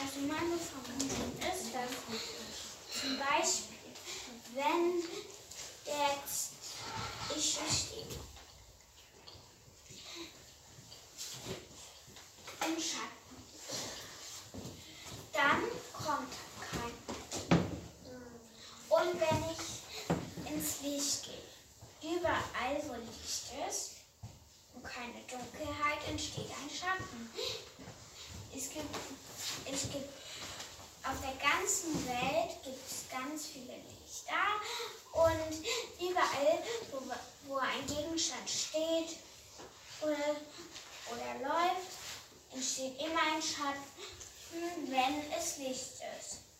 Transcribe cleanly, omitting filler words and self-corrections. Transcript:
Also meine Vermutung ist, dass zum Beispiel, wenn jetzt ich hier stehe, im Schatten, dann kommt keiner. Und wenn ich ins Licht gehe, überall wo Licht ist und keine Dunkelheit, entsteht ein Schatten. Es gibt auf der ganzen Welt gibt es ganz viele Lichter und überall, wo ein Gegenstand steht oder läuft, entsteht immer ein Schatten, wenn es Licht ist.